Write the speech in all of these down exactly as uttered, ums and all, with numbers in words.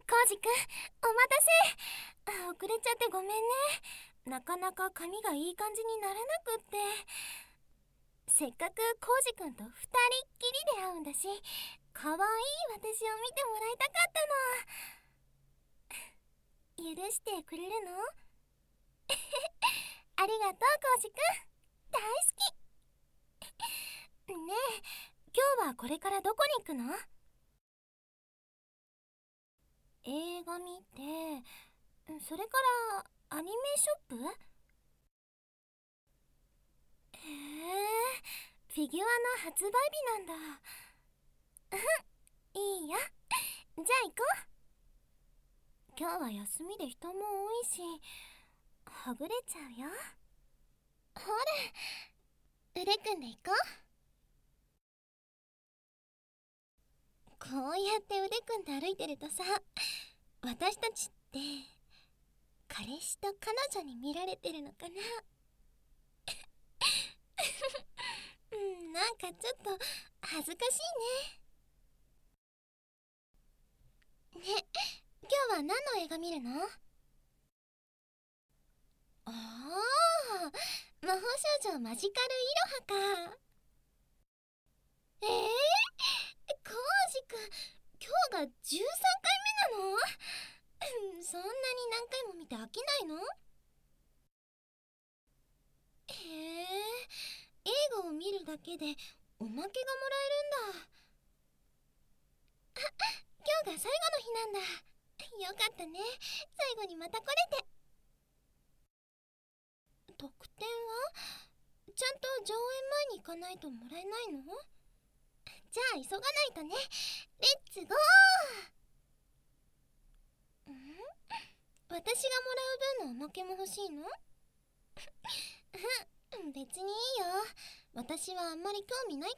コウジくん、お待たせ。あ、遅れちゃってごめんね。なかなか髪がいい感じにならなくって。せっかくコウジくんと二人っきりで会うんだし、可愛い私を見てもらいたかったの。許してくれるの？ありがとう、コウジくん。大好き。ねえ、今日はこれからどこに行くの？映画見て、それからアニメショップ？へえ、フィギュアの発売日なんだ。うん、いいよ。じゃあ行こう。今日は休みで人も多いし、はぐれちゃうよ。ほら、腕組んで行こう。こうやって腕組んで歩いてるとさ、私たちって彼氏と彼女に見られてるのかな。うん、なんかちょっと恥ずかしいね。ね、今日は何の映画見るの？ああ、魔法少女マジカルイロハか。えー、コウジくん、今日がじゅうさんかいめなの？そんなに何回も見て飽きないの？へえ、映画を見るだけでおまけがもらえるんだ。今日が最後の日なんだ。よかったね、最後にまた来れて。特典はちゃんと上映前に行かないともらえないの？じゃあ急がないとね。レッツゴー。ん？私がもらう分のおまけも欲しいの？うん、別にいいよ。私はあんまり興味ないから。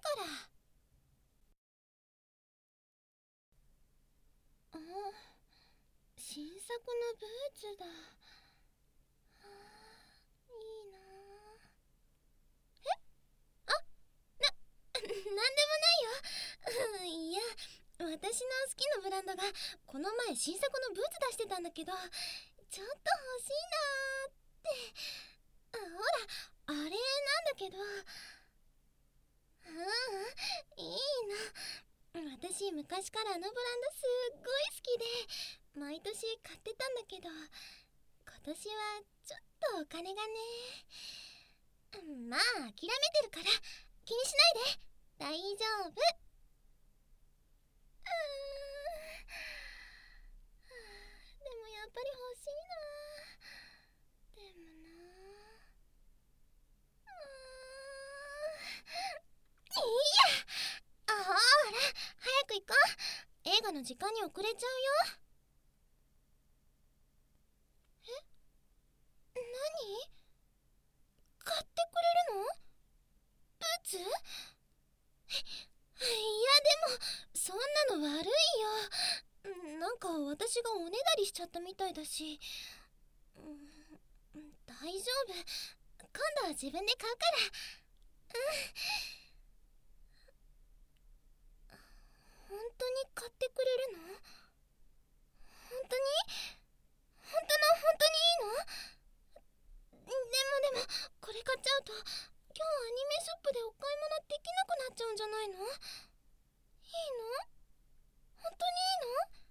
あ、新作のブーツだ。あ、いいな。え？あ、な、なんでもないよ。いや、私の好きなブランドがこの前新作のブーツ出してたんだけど、ちょっと欲しいなーって。あ、ほら、あれなんだけど。うん、いいの。私昔からあのブランドすっごい好きで毎年買ってたんだけど、今年はちょっとお金がね。まあ諦めてるから気にしないで大丈夫。うーん、でもやっぱり欲しいな。でもな、うーん、いいや。あ、ほら早く行こう。映画の時間に遅れちゃうよ。え、何？買ってくれるの？ブーツ？いや、でもそんなの悪いよ。なんか私がおねだりしちゃったみたいだし。うん、大丈夫、今度は自分で買うから。うん、本当に買ってくれるの？本当に？本当の本当にいいの？でもでもこれ買っちゃうと今日アニメショップでお買い物できなくなっちゃうんじゃないの？いいの？本当にいいの？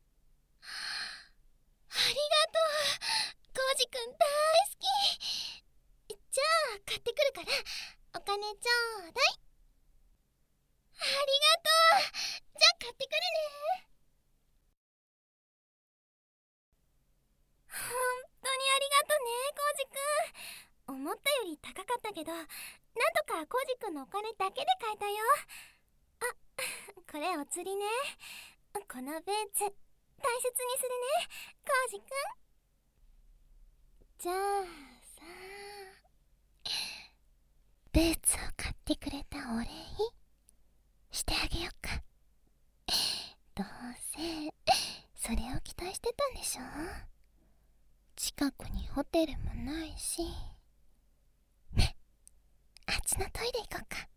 ありがとう、コウジくん大好き。じゃあ買ってくるからお金ちょうだい。ありがとう。じゃあ買ってくるね。本当にありがとね、コウジくん。思ったより高かったけど、なんとかコウジくんのお金だけで買えたよ。あ、これお釣りね。このブーツ大切にするね、コウジくん。じゃあさ、ブーツを買ってくれたお礼してあげようか。どうせそれを期待してたんでしょ？近くにホテルもないし。ね、あっちのトイレ行こうか。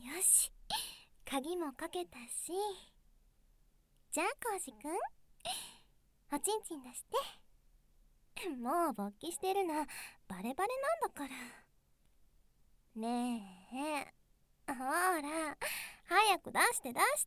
よし、鍵もかけたし、じゃあコウジくん、おちんちん出して。もう勃起してるのバレバレなんだから。ねえ、ほら早く出して出して。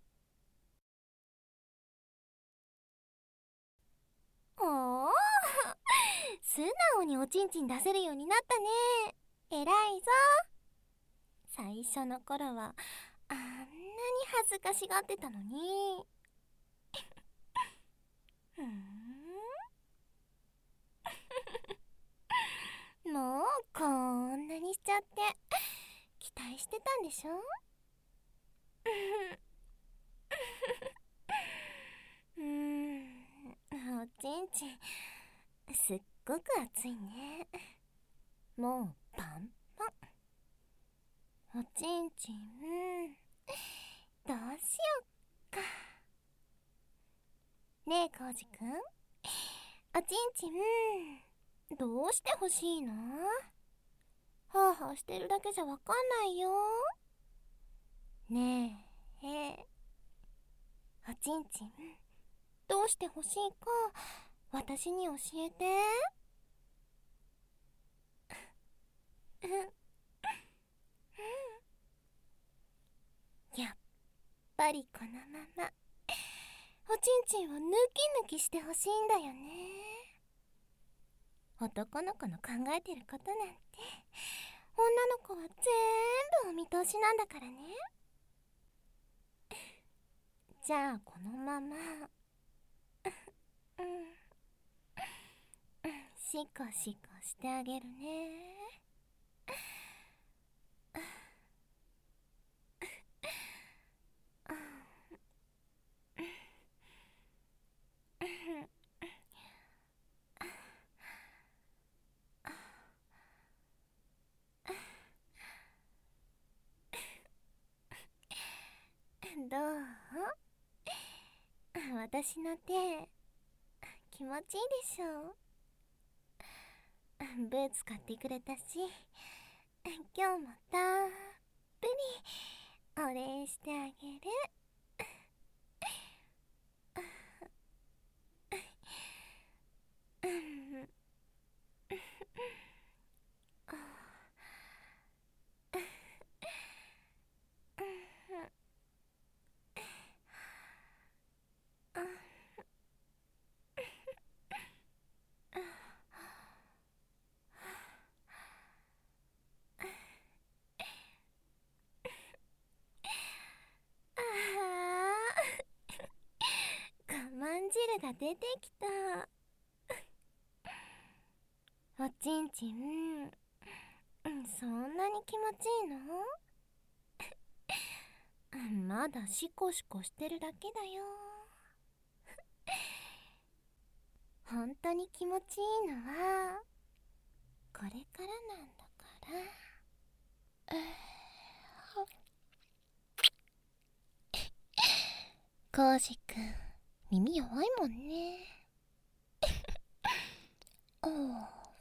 おお、素直におちんちん出せるようになったね。えらいぞ。最初の頃はあんなに恥ずかしがってたのに。ふーんもうこんなにしちゃって期待してたんでしょ。うーん、おちんちんすっごく熱いね。もうパンパン。おちんちんどうしよっか。ねえコウジくん、おちんちんどうしてほしいの？ハーハーしてるだけじゃわかんないよ。ねえ、えおちんちんどうしてほしいか私に教えて。やっぱりこのままおちんちんをヌキヌキしてほしいんだよね。男の子の考えてることなんて女の子は全部お見通しなんだからね。じゃあこのままうん、シコシコしてあげるね。どう？私の手気持ちいいでしょ。ブーツ買ってくれたし、今日もたっぷりお礼してあげる。我慢汁が出てきた。おちんちんそんなに気持ちいいの？まだシコシコしてるだけだよ。本当に気持ちいいのはこれからなんだから。コウジくん耳弱いもんね。おう、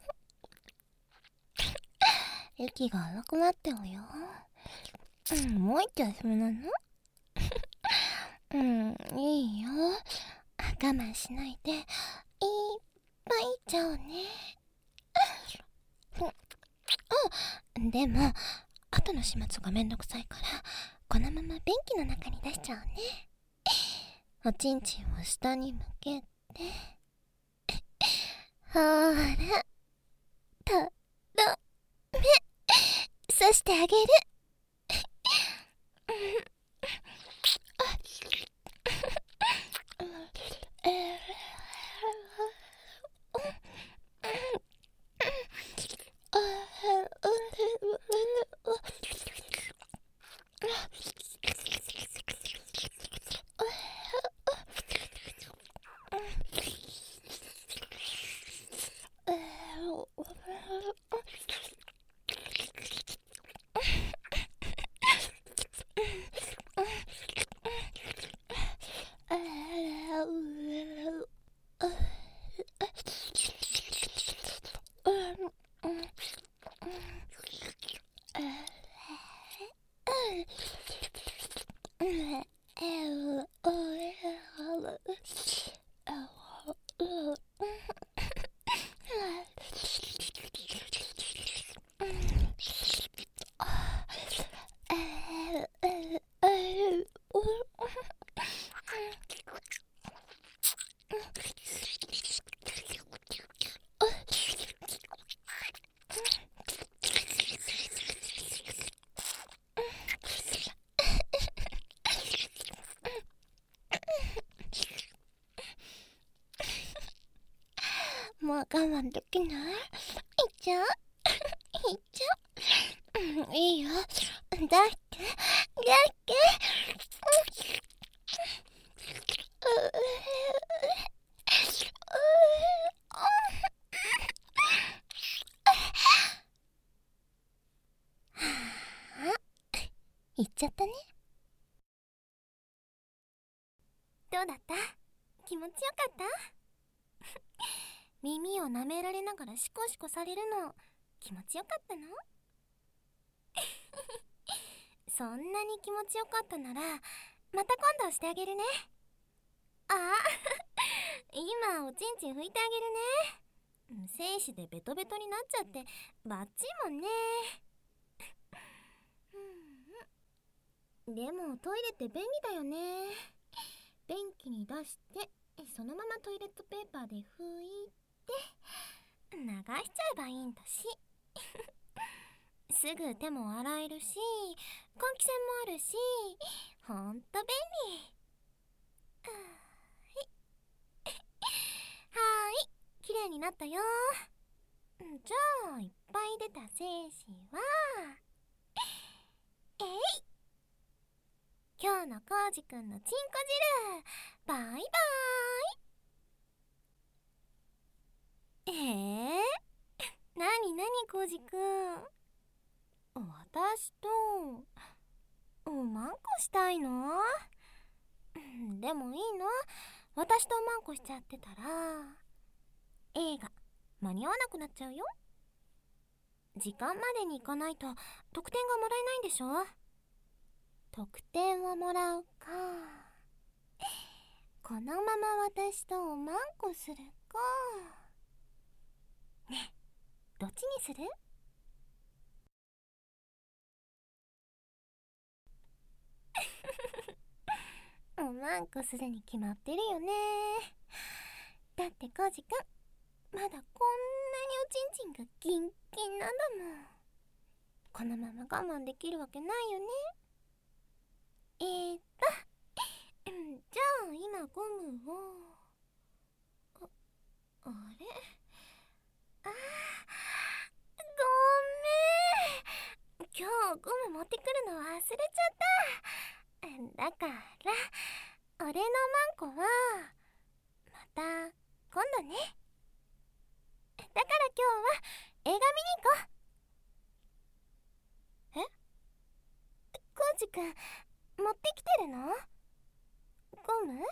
息が荒くなってるよ。うん、もう一丁休みなの？うん、いいよ。我慢しないでいっぱいいっちゃおうね。うん、でも後の始末がめんどくさいからこのまま便器の中に出しちゃうね。おちんちんを下に向けて、ほーらとどめ刺してあげる。 もう我慢できない？いっちゃう？いっちゃう？うん、いいよ。だって、だって、言っちゃったね。どうだった？気持ちよかった？耳を舐められながらシコシコされるの気持ちよかったの？そんなに気持ちよかったならまた今度してあげるね。ああ今おちんちん拭いてあげるね。精子でベトベトになっちゃってバッチリもんね。でもトイレって便利だよね。便器に出してそのままトイレットペーパーで拭いて流しちゃえばいいんだしすぐ手も洗えるし換気扇もあるしほんと便利。はーい、きれいになったよ。じゃあいっぱい出た精子はえい、今日のコウジくんのチンコ汁バイバーイ。えー、なになにコウジくん、私とおまんこしたいの？でもいいの？私とおまんこしちゃってたら映画間に合わなくなっちゃうよ。時間までに行かないと得点がもらえないんでしょ？得点をもらうか、このまま私とおまんこするか。ねえ、どっちにする？おまんこするに決まってるよね。だってコウジくんまだこんなにおちんちんがギンギンなんだもん。このまま我慢できるわけないよね。えーっとじゃあ今ゴムをあ、あれあーごめん、今日ゴム持ってくるの忘れちゃった。だから俺のマンコはまた今度ね。だから今日は映画見に行こう。え、コウジくん持ってきてるの？ゴム？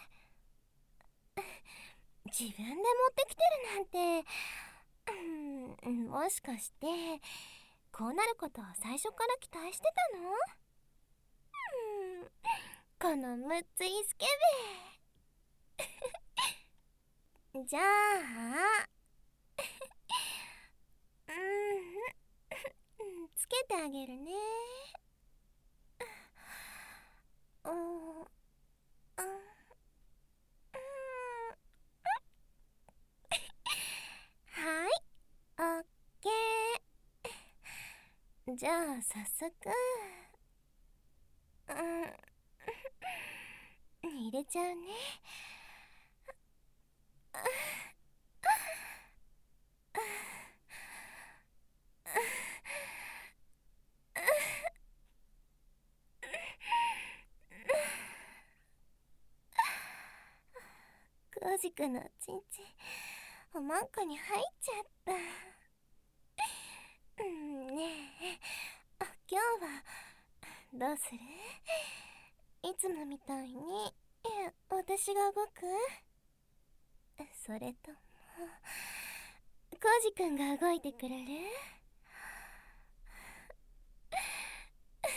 自分で持ってきてるなんて、うん、もしかしてこうなることを最初から期待してたの？うん、このむっついスケベじゃあうんつけてあげるね。うんうんはい、オッケー。じゃあ早速うん入れちゃうね。コウジくんのちんちんおまんこに入っちゃった。うんねえ、あ、今日はどうする？いつもみたいにえ私が動く？それともコウジくんが動いてくれる？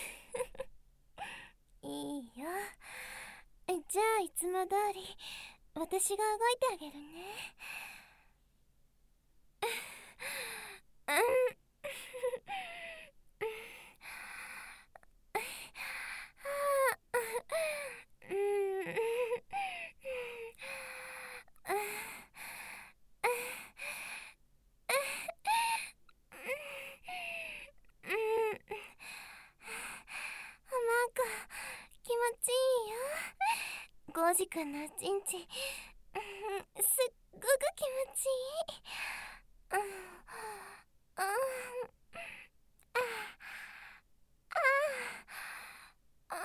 いいよ。じゃあいつも通り私が動いてあげるね。うん気持ちいいよ。コウジ君のおちんちん、すっごく気持ちいい。うんうんあああ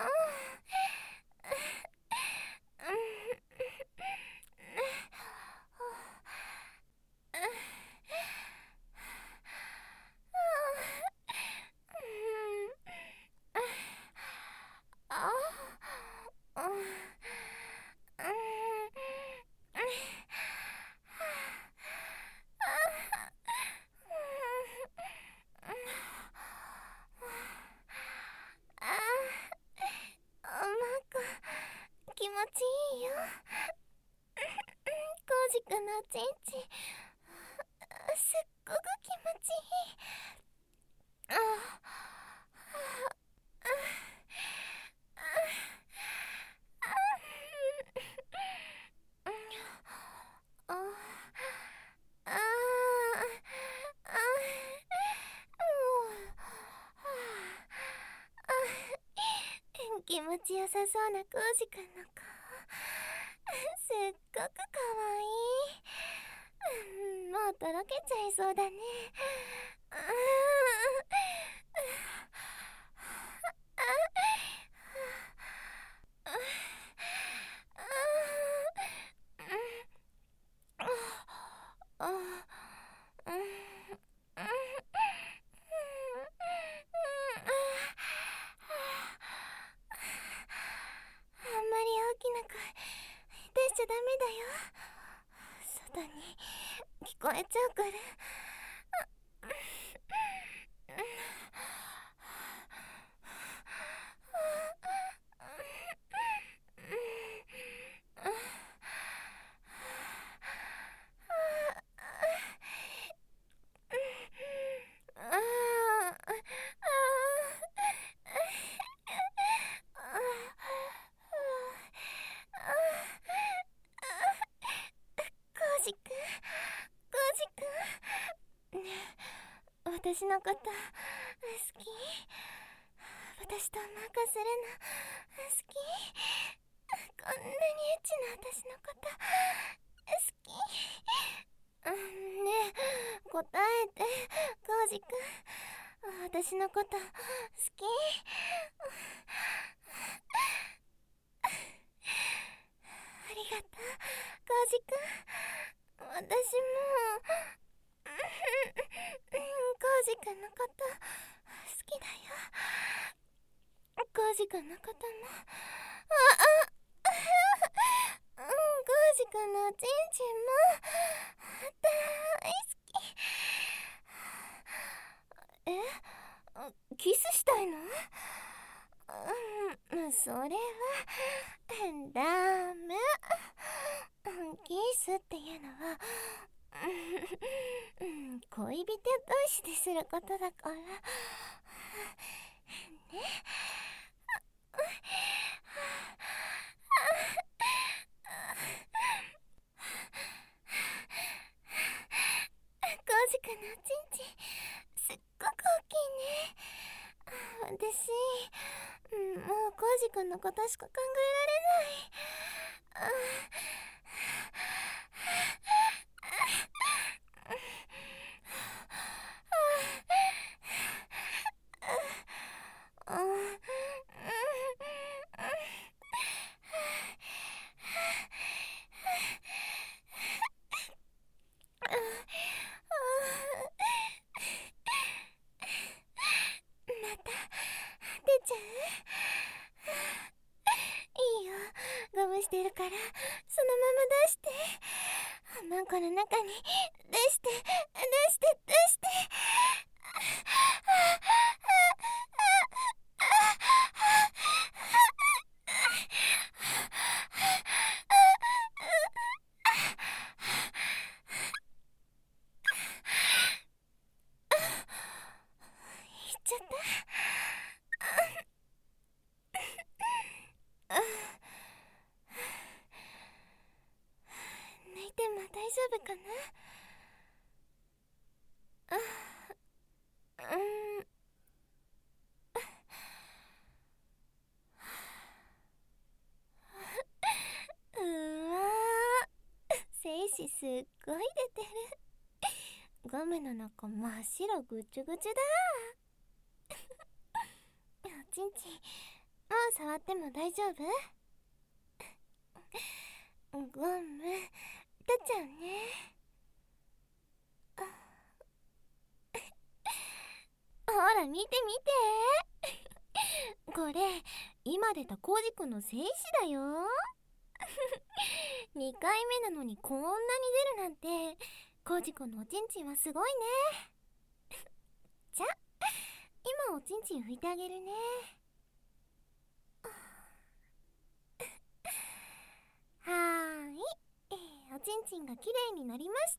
気持ちいいよ。コウジ君のおちんちん、すっごく気持ちいい。あああ気持ちよさそうなコウジ君の顔、すっごくかわいい。もうとろけちゃいそうだね。出しちゃダメだよ。外に聞こえちゃうから。コウジ君、コウジ君、ねえ、私のこと好き？私となんかするの好き？こんなにエッチな私のこと好き？うんねえ、答えて、コウジ君。私のこと好き？ありがとう、コウジ君。私もコウジ君のこと好きだよ。コウジ君のことも、ああうん、コウジ君のおちんちんも大好き。え、キスしたいの？うん、それはダメ。キスっていうのは恋人同士ですることだからね。コウジ君のおちんちん、すっごく大きいね。私、もうコウジ君のことしか考えられない。また出ちゃう？いいよ、ゴムしてるからそのまま出して。マンコの中に出して出して出して。 ちゃった。泣いても大丈夫かな。うん。うわー、精子すっごい出てる。ゴムの中真っ白ぐちゅぐちゅだ。おちんちん、もう触っても大丈夫？ゴム取っちゃうね。ほら見て見て。これ今出たコウジ君の精子だよ。にかいめなのにこんなに出るなんて、コウジ君のおちんちんはすごいね。じゃ、今おちんちん拭いてあげるね。はーい、えー、おちんちんがきれいになりました。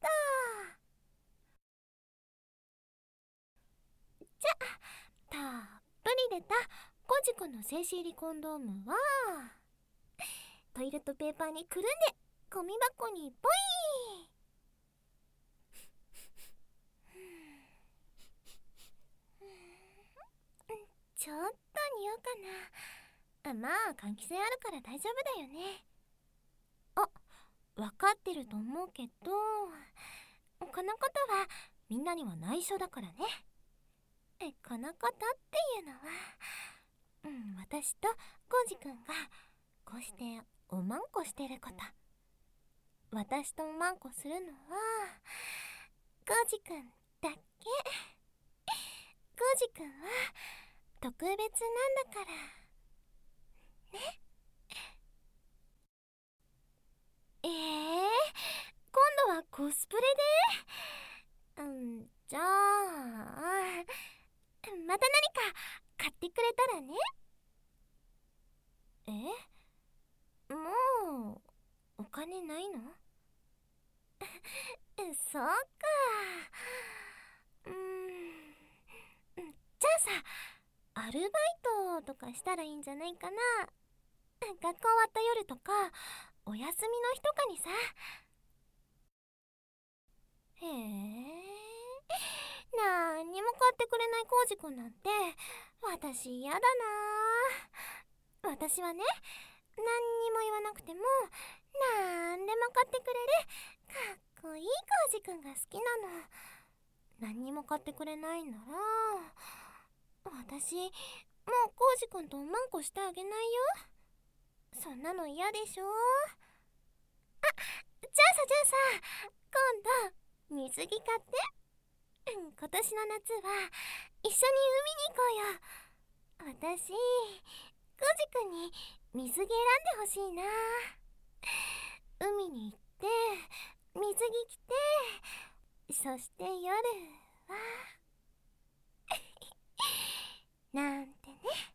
じゃ、たっぷり出たコウジ君の精子入りコンドームはトイレットペーパーにくるんでゴミ箱にポイ。ちょっと匂うかな。あ、まあ換気扇あるから大丈夫だよね。あ、分かってると思うけど、このことはみんなには内緒だからね。え、このことっていうのは、うん、私とコウジ君がこうしておまんこしてること。私とおまんこするのはコウジ君だけ。コウジ君は特別なんだからね。えー、今度はコスプレで？うん、じゃあまた何か買ってくれたらね。え、もうお金ないの？そうか。うーん、じゃあさ、アルバイトとかしたらいいんじゃないかな。学校終わった夜とかお休みの日とかにさ。へえ、なんにも買ってくれないコウジ君なんて私嫌だな。私はね、何にも言わなくてもなんでも買ってくれるかっこいいコウジ君が好きなの。何にも買ってくれないんなら私もうコウジ君とおまんこしてあげないよ。そんなの嫌でしょ。あ、じゃあさじゃあさ、今度水着買って。今年の夏は一緒に海に行こうよ。私、コウジ君に水着選んでほしいな。海に行って水着着て、そして夜はなんてね。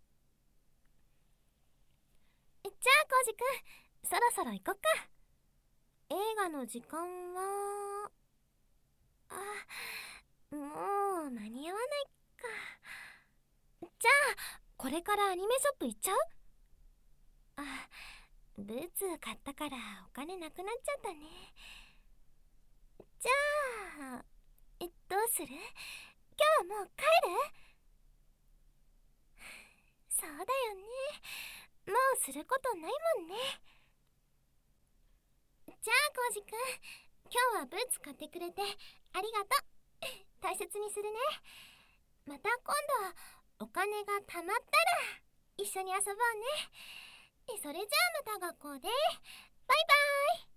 じゃあコウジ君、そろそろ行こっか。映画の時間は、あ、もう間に合わないか。じゃあこれからアニメショップ行っちゃう？あ、ブーツ買ったからお金なくなっちゃったね。じゃあえどうする？今日はもう帰る？そうだよね、もうすることないもんね。じゃあコウジ君、今日はブーツ買ってくれてありがとう。大切にするね。また今度お金が貯まったら一緒に遊ぼうね。それじゃあまた学校で。バイバイ。